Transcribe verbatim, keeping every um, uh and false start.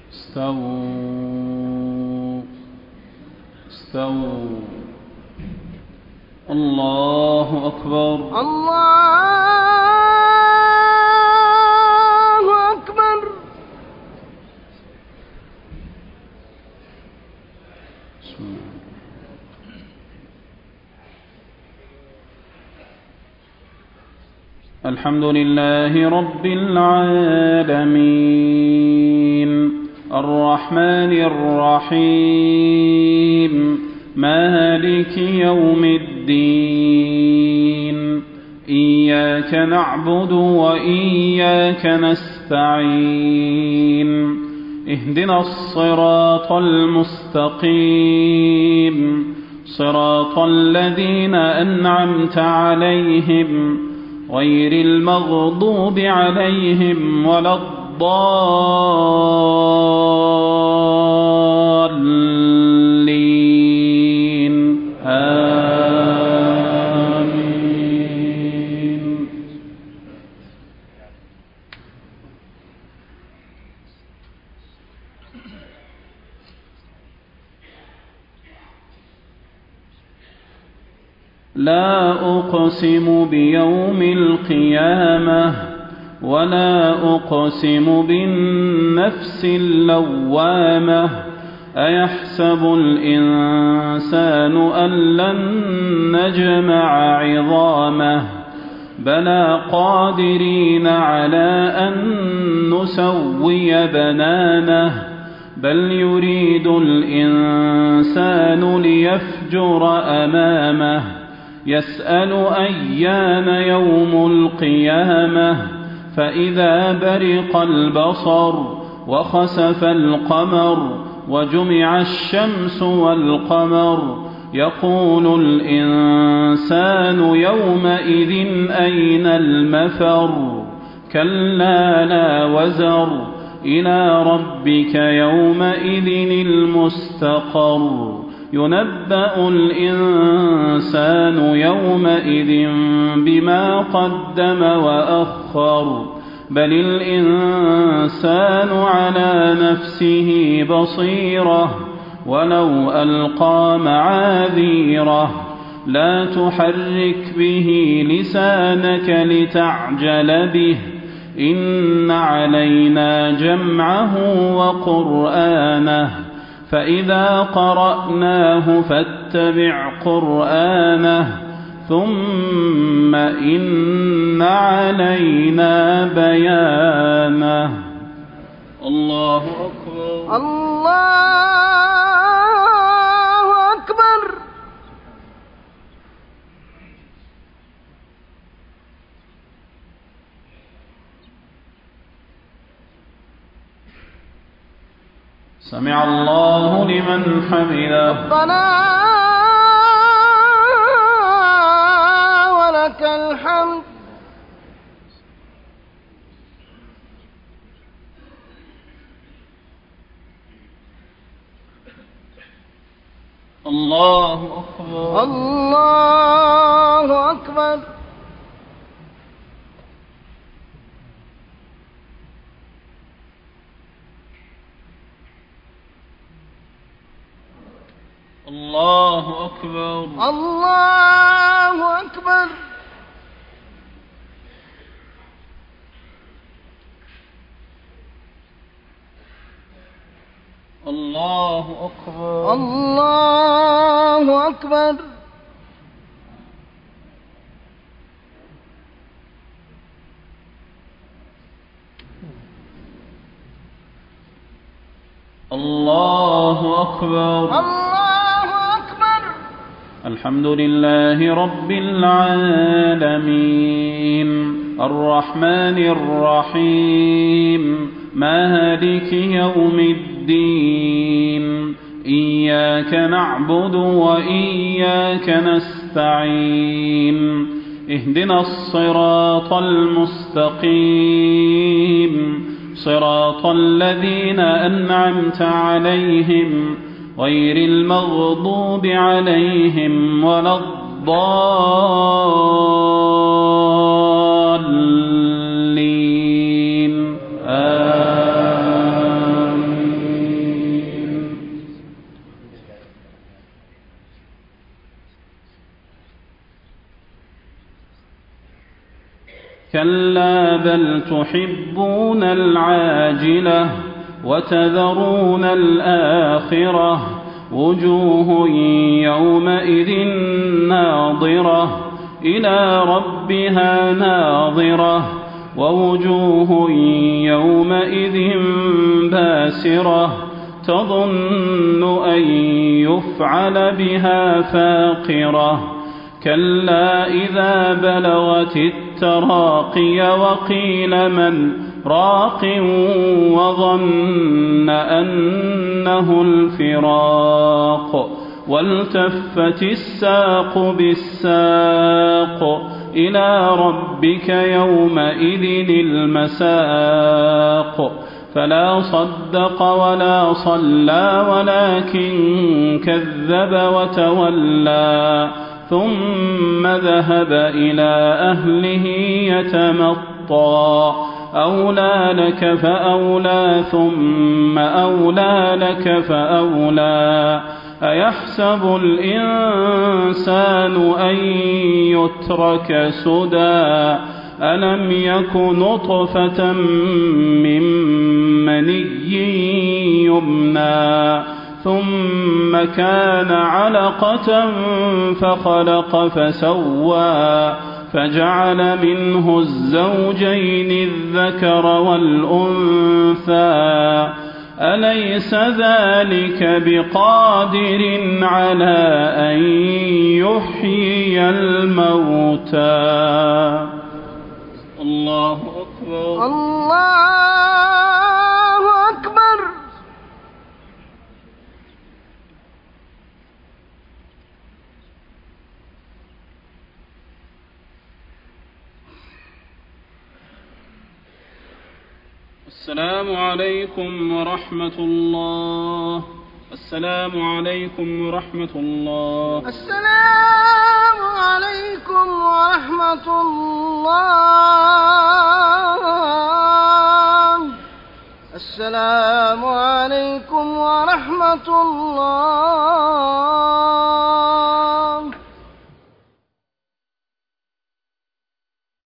استووا استووا. الله أكبر. الله أكبر. بسم الله. الحمد لله رب العالمين الرحمن الرحيم مالك يوم الدين إياك نعبد وإياك نستعين اهدنا الصراط المستقيم صراط الذين أنعمت عليهم غير المغضوب عليهم ولا الضالين آمين. لا أقسم بيوم القيامة ولا أقسم بالنفس اللوامة أيحسب الإنسان أن لن نجمع عظامه بلى قادرين على أن نسوي بنانه بل يريد الإنسان ليفجر أمامه يسأل أيان يوم القيامة فإذا برق البصر وخسف القمر وجمع الشمس والقمر يقول الإنسان يومئذ أين المفر كلا لا وزر إلى ربك يومئذ المستقر ينبأ الإنسان يومئذ بما قدم وأخر بل الإنسان على نفسه بصيرة ولو ألقى معاذيره لا تحرك به لسانك لتعجل به إن علينا جمعه وقرآنه فإذا قرأناه فاتبع قرآنه ثم إن علينا بيانه. الله أكبر. الله أكبر. سمع الله لمن حمده. ربنا ولك الحمد. الله أكبر. الله أكبر. الله أكبر. الله أكبر. الله أكبر. الله أكبر. الله أكبر. الله أكبر. الحمد لله رب العالمين الرحمن الرحيم مالك يوم الدين إياك نعبد وإياك نستعين اهدنا الصراط المستقيم صراط الذين أنعمت عليهم غير المغضوب عليهم ولا الضالين آمين. كلا بل تحبون العاجلة وتذرون الآخرة وجوه يومئذ ناظرة إلى ربها ناظرة ووجوه يومئذ باسرة تظن أن يفعل بها فاقرة كلا إذا بلغت التراقي وقيل من راق وظن أنه الفراق والتفت الساق بالساق إلى ربك يومئذ المساق فلا صدق ولا صلى ولكن كذب وتولى ثم ذهب إلى أهله يتمطى أولى لك فأولى ثم أولى لك فأولى أيحسب الإنسان أن يترك سدى ألم يك نطفة من مني يمنى ثم كان علقة فخلق فسوى فجعل منه الزوجين الذكر والأنثى أليس ذلك بقادر على أن يحيي الموتى الله أكبر الله أكبر. السلام عليكم ورحمة الله. السلام عليكم ورحمة الله. السلام عليكم ورحمة الله. السلام عليكم ورحمة الله.